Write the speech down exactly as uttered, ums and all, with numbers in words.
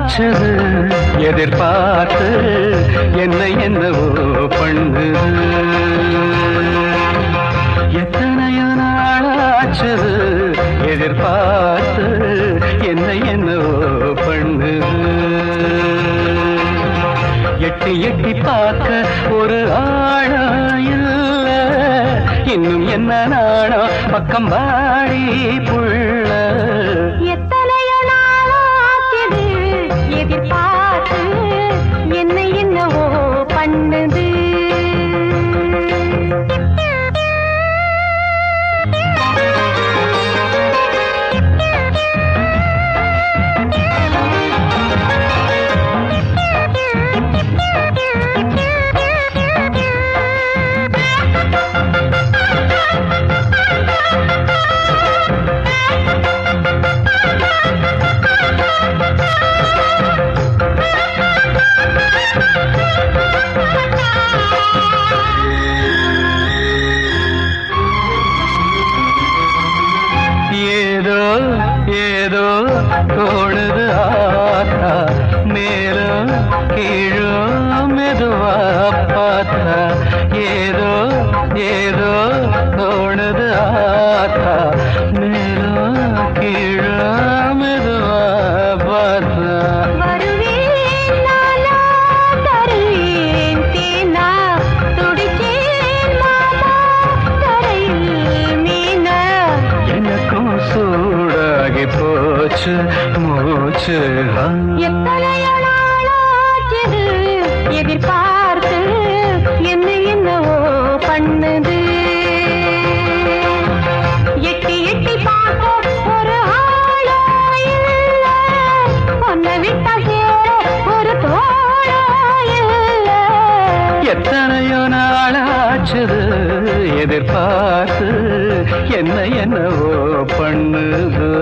நாளாச்சுது எதிர்பார்த்து என்ன என்னவோ பண்ணுது. எத்தனையோ நாளாச்சுது எதிர்பார்த்து என்ன என்னவோ பண்ணுது. எட்டி எட்டி பார்க்க ஒரு ஆளா இல்ல, இன்னும் என்ன நாளோ பக்கம் வாடி புள்ள. எத்தனையோ நாளாச்சுது எதிர்பார்த்து என்ன என்னவோ பண்ணுது. ஏதோ ஏதோ தோணுது ஆத்தா, மேலும் கீழோ மெதுவா பார்த்தா. ஏதோ ஏதோ தோணுது ஆத்தா, மேலும் கீழோ மெதுவா பார்த்தா. வருவேன் நானா தருவேன் தேனா, துடிச்சேன் மாமா கரையில் மீனா. எனக்கும் சூடாகி போச்சு மூச்சு. எத்தனையோ நாளாச்சுது எதிர்பார்த்து என்ன என்னவோ பண்ணுது. எட்டி எட்டி பார்க்க ஒரு ஆளோ இல்ல, பொண்ணை விட்டா சேர ஒரு தோளோ இல்ல. எத்தனையோ நாளாச்சுது எதிர்பார்த்து என்ன என்னவோ பண்ணுது.